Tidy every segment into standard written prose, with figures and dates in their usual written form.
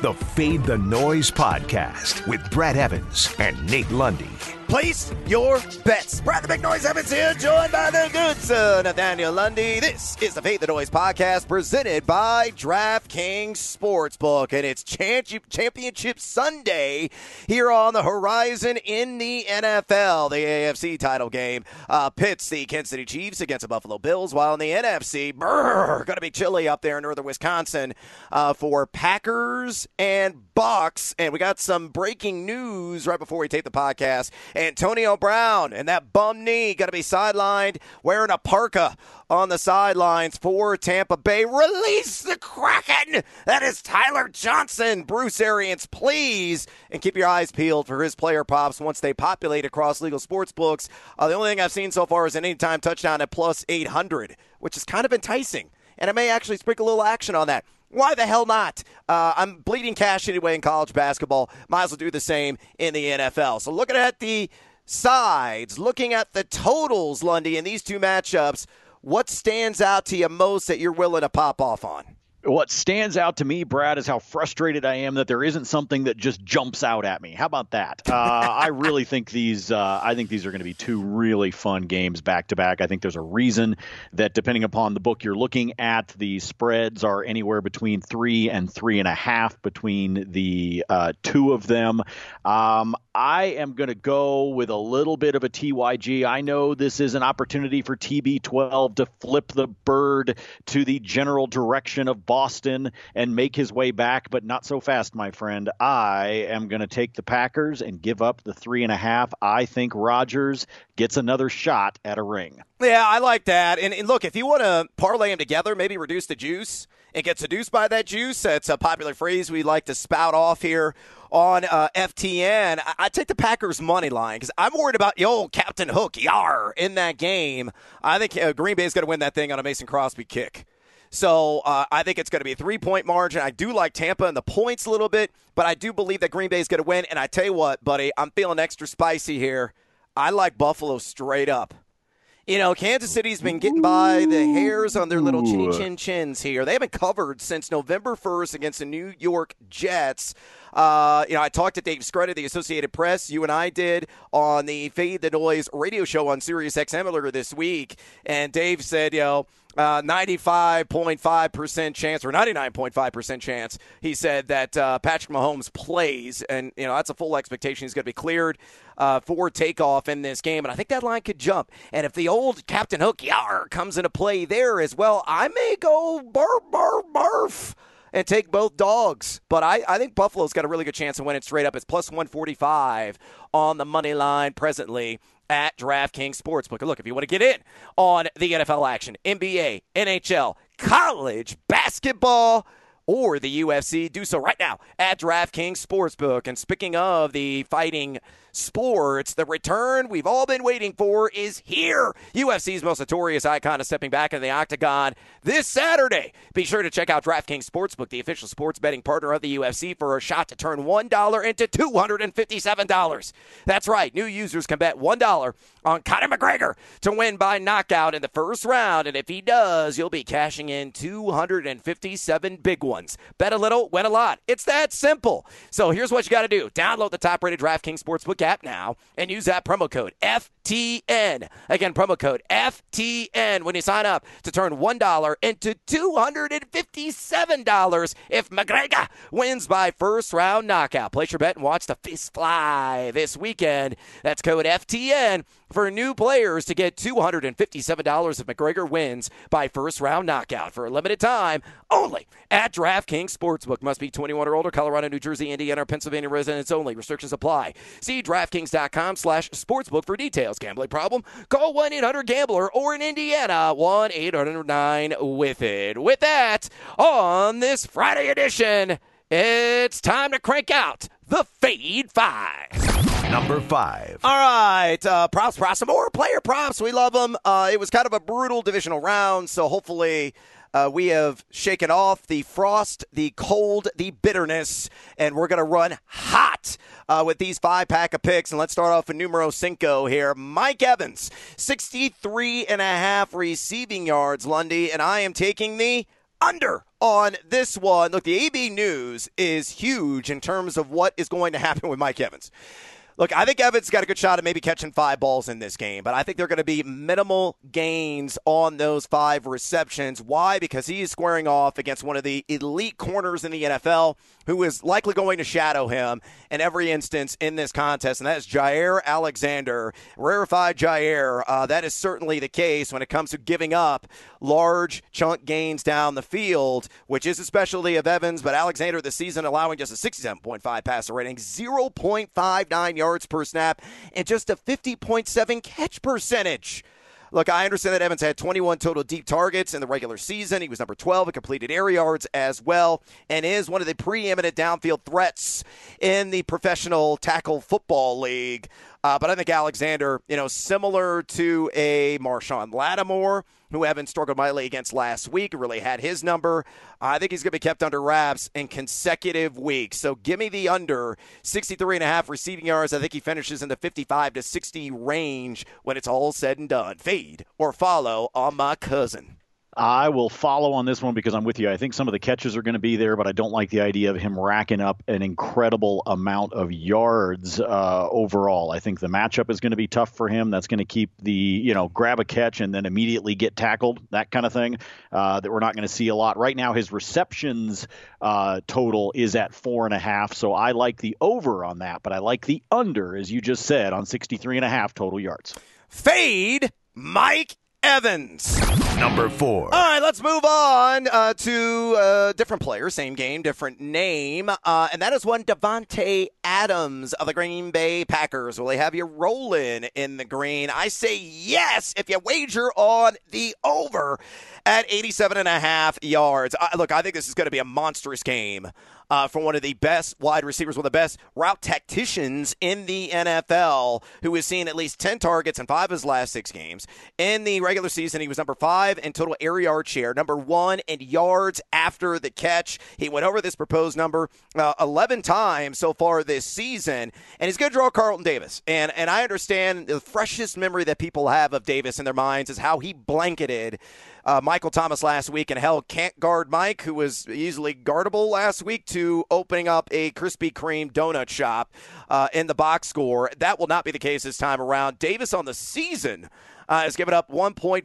the Fade the Noise podcast with Brad Evans and Nate Lundy. Place your bets. Brad the Big Noise Evans here, joined by the good son, Nathaniel Lundy. This is the Fade the Noise podcast presented by DraftKings Sportsbook. And it's Championship Sunday here on the horizon in the NFL. The AFC title game pits the Kansas City Chiefs against the Buffalo Bills, while in the NFC, going to be chilly up there in northern Wisconsin for Packers and Bucs. And we got some breaking news right before we tape the podcast. Antonio Brown and that bum knee going to be sidelined wearing a parka on the sidelines for Tampa Bay. Release the Kraken! That is Tyler Johnson. Bruce Arians, please. And keep your eyes peeled for his player props once they populate across legal sports books. The only thing I've seen so far is an anytime touchdown at plus 800, which is kind of enticing. And I may actually sprinkle a little action on that. Why the hell not? I'm bleeding cash anyway in college basketball. Might as well do the same in the NFL. So looking at the sides, looking at the totals, Lundy, in these two matchups, what stands out to you most that you're willing to pop off on? What stands out to me, Brad, is how frustrated I am that there isn't something that just jumps out at me. How about that? I really think these are going to be two really fun games back to back. I think there's a reason that depending upon the book you're looking at, the spreads are anywhere between 3 and 3.5 between the two of them. I am going to go with a little bit of a TYG. I know this is an opportunity for TB12 to flip the bird to the general direction of Boston and make his way back, but not so fast, my friend. I am going to take the Packers and give up the 3.5. I think Rodgers gets another shot at a ring. Yeah, I like that. And look, if you want to parlay them together, maybe reduce the juice and get seduced by that juice. That's a popular phrase we like to spout off here on FTN. I take the Packers money line because I'm worried about the old Captain Hook, in that game. I think Green Bay is going to win that thing on a Mason Crosby kick. So I think it's going to be a 3-point margin. I do like Tampa and the points a little bit, but I do believe that Green Bay is going to win. And I tell you what, buddy, I'm feeling extra spicy here. I like Buffalo straight up. You know, Kansas City's been getting by the hairs on their little chinny chins here. They haven't covered since November 1st against the New York Jets. I talked to Dave Scrutta of the Associated Press. You and I did on the Fade the Noise radio show on SiriusXM earlier this week. And Dave said, 95.5% chance or 99.5% chance, he said, that Patrick Mahomes plays. And, that's a full expectation. He's going to be cleared for takeoff in this game. And I think that line could jump. And if the old Captain Hook comes into play there as well, I may go barf and take both dogs. But I think Buffalo's got a really good chance to win it straight up. It's plus 145 on the money line presently at DraftKings Sportsbook. Look, if you want to get in on the NFL action, NBA, NHL, college basketball, or the UFC, do so right now at DraftKings Sportsbook. And speaking of the fighting sports, the return we've all been waiting for is here. UFC's most notorious icon is stepping back into the octagon this Saturday. Be sure to check out DraftKings Sportsbook, the official sports betting partner of the UFC, for a shot to turn $1 into $257. That's right. New users can bet $1 on Conor McGregor to win by knockout in the first round. And if he does, you'll be cashing in 257 big ones. Bet a little, win a lot. It's that simple. So here's what you got to do. Download the top-rated DraftKings Sportsbook app now and use that promo code FTN. Again, promo code FTN when you sign up to turn $1 into $257 if McGregor wins by first round knockout. Place your bet and watch the fist fly this weekend. That's code FTN for new players to get $257 if McGregor wins by first round knockout for a limited time only at DraftKings Sportsbook. Must be 21 or older, Colorado, New Jersey, Indiana, or Pennsylvania residents only. Restrictions apply. See DraftKings.com/sportsbook for details. Gambling problem? Call 1-800-GAMBLER or in Indiana, 1-800-9-WITH-IT. With that, on this Friday edition, it's time to crank out the Fade 5. Number 5. All right, props, some more player props. We love them. It was kind of a brutal divisional round, so hopefully we have shaken off the frost, the cold, the bitterness, and we're going to run hot with these 5-pack of picks. And let's start off with numero 5 here. Mike Evans, 63.5 receiving yards, Lundy, and I am taking the under on this one. Look, the AB news is huge in terms of what is going to happen with Mike Evans. Look, I think Evans got a good shot at maybe catching 5 balls in this game, but I think they're going to be minimal gains on those 5 receptions. Why? Because he is squaring off against one of the elite corners in the NFL who is likely going to shadow him in every instance in this contest, and that is Jaire Alexander. Rarefied Jaire, that is certainly the case when it comes to giving up large chunk gains down the field, which is a specialty of Evans, but Alexander this season allowing just a 67.5 passer rating, 0.59 yards per snap, and just a 50.7 catch percentage. Look, I understand that Evans had 21 total deep targets in the regular season. He was number 12 in completed air yards as well, and is one of the preeminent downfield threats in the Professional Tackle Football League. But I think Alexander, similar to a Marshawn Lattimore, who Evans struggled mightily against last week, really had his number. I think he's going to be kept under wraps in consecutive weeks. So give me the under 63.5 receiving yards. I think he finishes in the 55 to 60 range when it's all said and done. Fade or follow on my cousin. I will follow on this one because I'm with you. I think some of the catches are going to be there, but I don't like the idea of him racking up an incredible amount of yards overall. I think the matchup is going to be tough for him. That's going to keep the, grab a catch and then immediately get tackled, that kind of thing, that we're not going to see a lot. Right now, his receptions total is at 4.5, so I like the over on that, but I like the under, as you just said, on 63.5 total yards. Fade Mike Evans. Number 4. All right, let's move on to a different player, same game, different name, and that is one Davante Adams of the Green Bay Packers. Will they have you rolling in the green? I say yes if you wager on the over at 87.5 yards. Look, I think this is going to be a monstrous game for one of the best wide receivers, one of the best route tacticians in the NFL, who has seen at least 10 targets in 5 of his last 6 games. In the regular season, he was number 5 in total air yard share, number 1 in yards after the catch. He went over this proposed number 11 times so far this season, and he's going to draw Carlton Davis. And I understand the freshest memory that people have of Davis in their minds is how he blanketed Michael Thomas last week and held can't guard Mike, who was easily guardable last week, to opening up a Krispy Kreme donut shop in the box score. That will not be the case this time around. Davis on the season has given up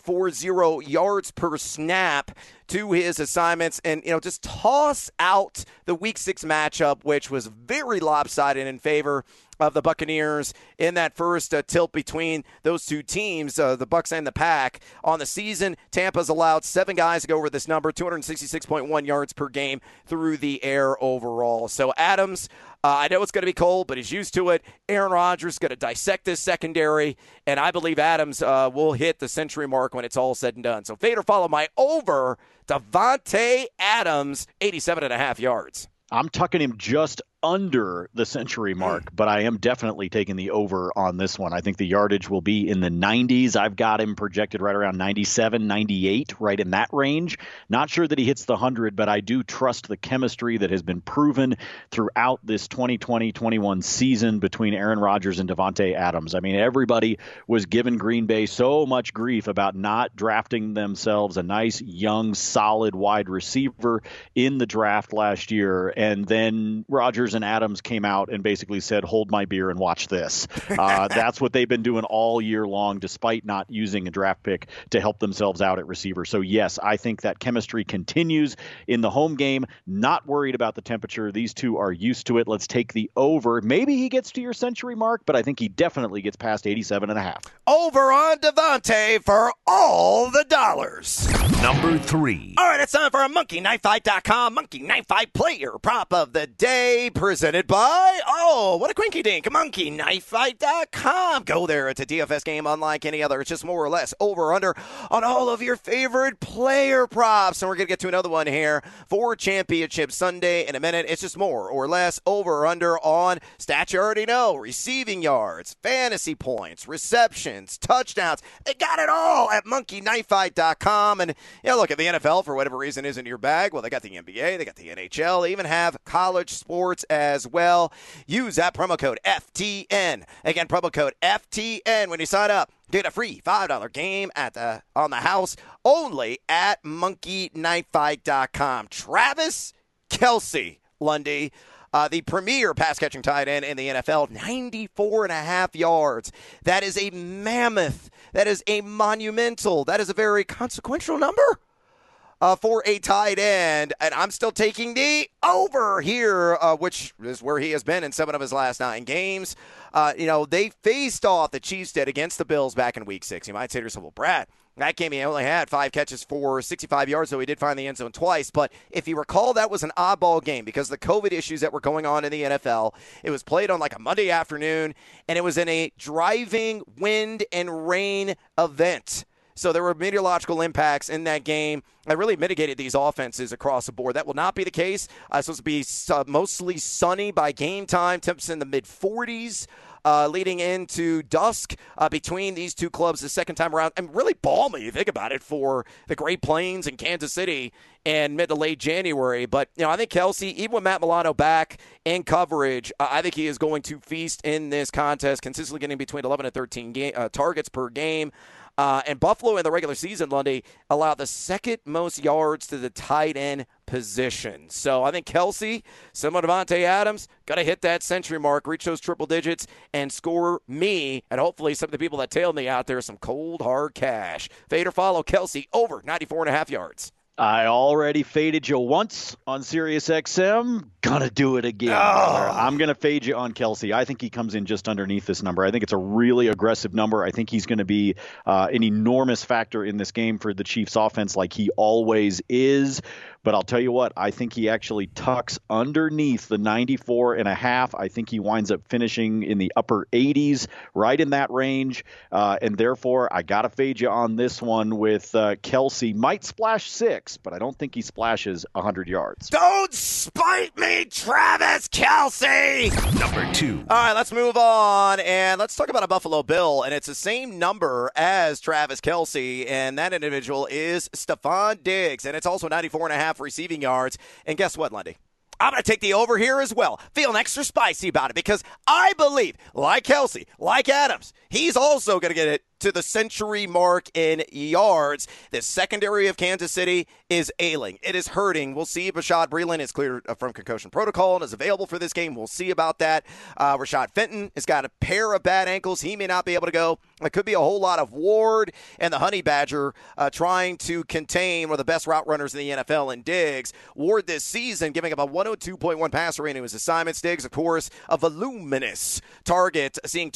1.40 yards per snap to his assignments. And, just toss out the Week 6 matchup, which was very lopsided in favor of the Buccaneers in that first tilt between those two teams, the Bucs and the Pack. On the season, Tampa's allowed 7 guys to go over this number, 266.1 yards per game through the air overall. So Adams, I know it's going to be cold, but he's used to it. Aaron Rodgers is going to dissect this secondary, and I believe Adams will hit the century mark when it's all said and done. So fade or follow my over, Davante Adams, 87.5 yards. I'm tucking him just under the century mark, but I am definitely taking the over on this one. I think the yardage will be in the 90s. I've got him projected right around 97, 98, right in that range. Not sure that he hits the 100, but I do trust the chemistry that has been proven throughout this 2020-21 season between Aaron Rodgers and Davante Adams. I mean, everybody was giving Green Bay so much grief about not drafting themselves a nice, young, solid wide receiver in the draft last year, and then Rodgers and Adams came out and basically said, hold my beer and watch this. That's what they've been doing all year long, despite not using a draft pick to help themselves out at receiver. So, yes, I think that chemistry continues in the home game. Not worried about the temperature. These two are used to it. Let's take the over. Maybe he gets to your century mark, but I think he definitely gets past 87.5. Over on Davante for all the dollars. Number 3. All right, it's time for a MonkeyKnifeFight.com Monkey Knife Fight player prop of the day, presented by, what a quinky dink, MonkeyKnifeFight.com. Go there. It's a DFS game unlike any other. It's just more or less over or under on all of your favorite player props. And we're going to get to another one here for Championship Sunday in a minute. It's just more or less over or under on stats you already know: receiving yards, fantasy points, receptions, touchdowns. They got it all at MonkeyKnifeFight.com. And, look, if the NFL, for whatever reason, isn't your bag, well, they got the NBA, they got the NHL, they even have college sports as well. Use that promo code FTN. Again, promo code FTN when you sign up. Get a free $5 game on the house only at monkeyknifefight.com. Travis Kelce, Lundy, the premier pass-catching tight end in the NFL, 94.5 yards. That is a mammoth. That is a monumental. That is a very consequential number for a tight end. And I'm still taking the over here, which is where he has been in 7 of his last 9 games. They faced off, the Chiefs did, against the Bills back in Week 6. You might say to yourself, well, Brad, that game he only had 5 catches for 65 yards, though he did find the end zone twice. But if you recall, that was an oddball game because of the COVID issues that were going on in the NFL. It was played on like a Monday afternoon, and it was in a driving wind and rain event. So there were meteorological impacts in that game that really mitigated these offenses across the board. That will not be the case. It's supposed to be mostly sunny by game time, temps in the mid-40s. Leading into dusk between these two clubs the second time around. And really balmy, you think about it, for the Great Plains and Kansas City in mid to late January. But, I think Kelce, even with Matt Milano back in coverage, I think he is going to feast in this contest, consistently getting between 11 and 13 targets per game. And Buffalo in the regular season, Lundy, allowed the second most yards to the tight end position. So I think Kelce, similar to Davante Adams, got to hit that century mark, reach those triple digits, and score me, and hopefully some of the people that tailed me out there, some cold, hard cash. Fade or follow Kelce over 94.5 yards. I already faded you once on SiriusXM. Gonna do it again. I'm going to fade you on Kelce. I think he comes in just underneath this number. I think it's a really aggressive number. I think he's going to be an enormous factor in this game for the Chiefs offense like he always is. But I'll tell you what, I think he actually tucks underneath the 94.5. I think he winds up finishing in the upper 80s, right in that range. And therefore, I got to fade you on this one with Kelce. Might splash 6, but I don't think he splashes 100 yards. Don't spite me, Travis Kelce! Number 2. All right, let's move on, and let's talk about a Buffalo Bill, and it's the same number as Travis Kelce, and that individual is Stefon Diggs, and it's also 94.5 receiving yards. And guess what, Lundy? I'm going to take the over here as well. Feeling extra spicy about it because I believe, like Kelce, like Adams, he's also going to get it to the century mark in yards. The secondary of Kansas City is ailing. It is hurting. We'll see if Rashad Breeland is cleared from concussion protocol and is available for this game. We'll see about that. Rashad Fenton has got a pair of bad ankles. He may not be able to go. It could be a whole lot of Ward and the Honey Badger trying to contain one of the best route runners in the NFL in Diggs. Ward this season giving up a 102.1 passer rating to his assignments. Diggs, of course, a voluminous target, seeing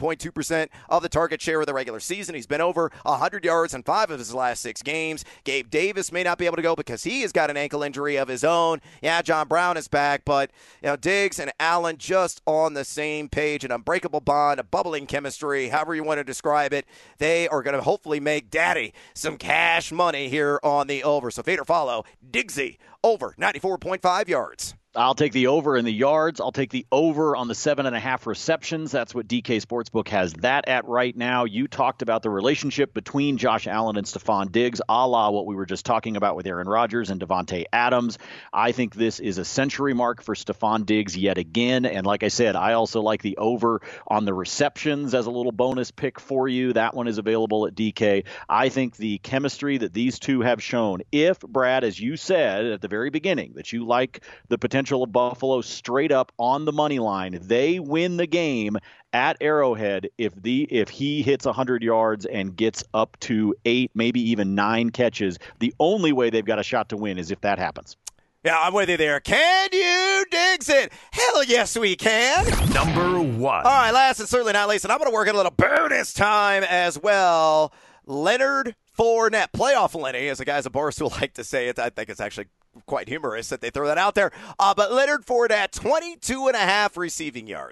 29.2% of the target share of the regular season. He's been over 100 yards in 5 of his last 6 games. Gabe Davis may not be able to go because he has got an ankle injury of his own. Yeah, John Brown is back, but Diggs and Allen just on the same page, an unbreakable bond, a bubbling chemistry, however you want to describe it. They are going to hopefully make Daddy some cash money here on the over. So fade or follow Diggsy over 94.5 yards. I'll take the over in the yards. I'll take the over on the 7.5 receptions. That's what DK Sportsbook has that at right now. You talked about the relationship between Josh Allen and Stefon Diggs, a la what we were just talking about with Aaron Rodgers and Davante Adams. I think this is a century mark for Stefon Diggs yet again. And like I said, I also like the over on the receptions as a little bonus pick for you. That one is available at DK. I think the chemistry that these two have shown, if, Brad, as you said at the very beginning, that you like the potential of Buffalo straight up on the money line, they win the game at Arrowhead if he hits 100 yards and gets up to 8, maybe even 9 catches. The only way they've got a shot to win is if that happens. Yeah, I'm with you there. Can you Diggs it? Hell yes, we can. Number 1. All right, last and certainly not least, and I'm going to work in a little bonus time as well. Leonard Fournette, playoff Lenny, as the guys at Barstool like to say it. I think it's actually quite humorous that they throw that out there. But Leonard Fournette, 22.5 receiving yards.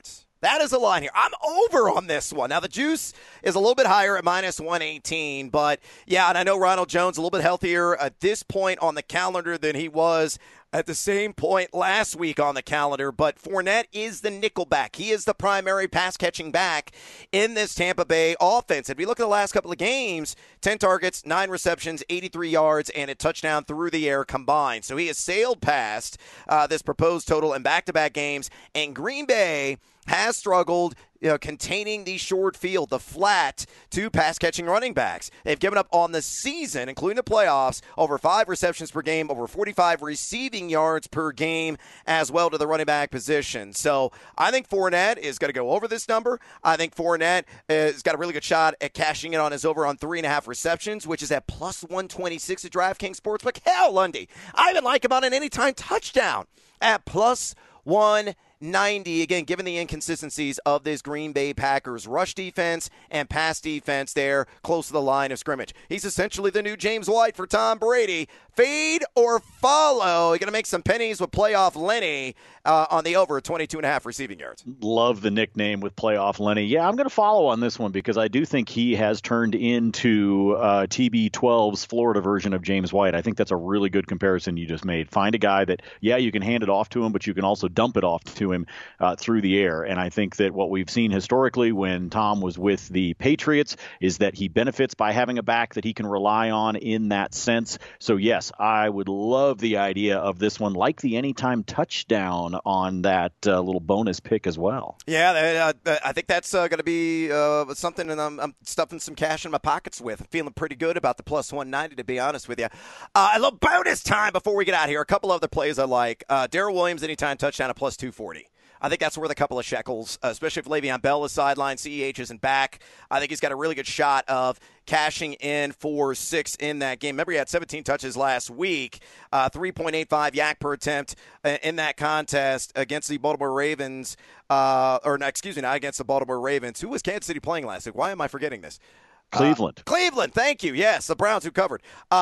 That is the line here. I'm over on this one. Now, the juice is a little bit higher at minus 118, but yeah, and I know Ronald Jones a little bit healthier at this point on the calendar than he was at the same point last week on the calendar, but Fournette is the nickelback. He is the primary pass-catching back in this Tampa Bay offense. If we look at the last couple of games, 10 targets, 9 receptions, 83 yards, and a touchdown through the air combined. So he has sailed past this proposed total in back-to-back games, and Green Bay has struggled containing the short field, the flat, to pass-catching running backs. They've given up on the season, including the playoffs, over 5 receptions per game, over 45 receiving yards per game as well to the running back position. So I think Fournette is going to go over this number. I think Fournette has got a really good shot at cashing in on his over on 3.5 receptions, which is at plus 126 at DraftKings Sportsbook. Hell, Lundy, I even like him on an anytime touchdown at plus 190. Again, given the inconsistencies of this Green Bay Packers rush defense and pass defense there close to the line of scrimmage. He's essentially the new James White for Tom Brady. Fade or follow. You're going to make some pennies with playoff Lenny on the over 22.5 receiving yards. Love the nickname with playoff Lenny. Yeah, I'm going to follow on this one because I do think he has turned into TB12's Florida version of James White. I think that's a really good comparison you just made. Find a guy that, yeah, you can hand it off to him, but you can also dump it off to him through the air. And I think that what we've seen historically when Tom was with the Patriots is that he benefits by having a back that he can rely on in that sense. So, yes, I would love the idea of this one, like the anytime touchdown on that little bonus pick as well. Yeah, I think that's going to be something that I'm stuffing some cash in my pockets with. I'm feeling pretty good about the plus 190, to be honest with you. A little bonus time before we get out of here. A couple other plays I like. Darrell Williams, anytime touchdown at plus 240. I think that's worth a couple of shekels, especially if Le'Veon Bell is sidelined, CEH isn't back. I think he's got a really good shot of cashing in for 6 in that game. Remember, he had 17 touches last week, 3.85 yak per attempt in that contest against the Baltimore Ravens. Not against the Baltimore Ravens. Who was Kansas City playing last week? Why am I forgetting this? Cleveland. Cleveland, thank you. Yes, the Browns who covered.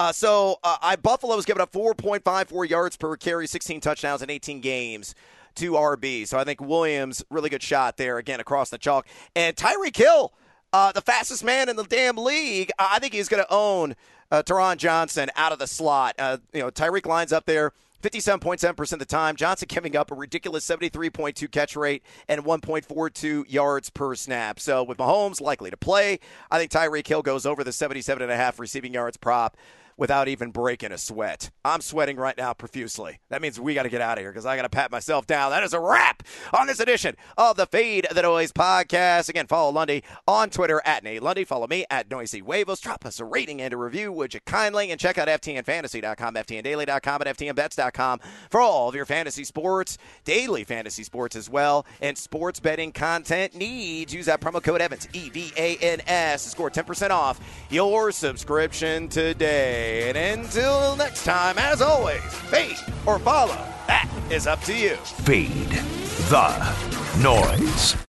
Buffalo's given up 4.54 yards per carry, 16 touchdowns in 18 games to RB. So I think Williams, really good shot there, again, across the chalk. And Tyreek Hill, the fastest man in the damn league, I think he's going to own Taron Johnson out of the slot. Tyreek lines up there 57.7% of the time. Johnson giving up a ridiculous 73.2 catch rate and 1.42 yards per snap. So with Mahomes likely to play, I think Tyreek Hill goes over the 77.5 receiving yards prop without even breaking a sweat. I'm sweating right now profusely. That means we got to get out of here because I got to pat myself down. That is a wrap on this edition of the Fade the Noise podcast. Again, follow Lundy on Twitter at Nate Lundy. Follow me at Noisy Huevos. Drop us a rating and a review, would you kindly? And check out FTNFantasy.com, FTNDaily.com, and FTNBets.com for all of your fantasy sports, daily fantasy sports as well, and sports betting content needs. Use that promo code Evans, EVANS, to score 10% off your subscription today. And until next time, as always, fade or follow. That is up to you. Fade the Noise.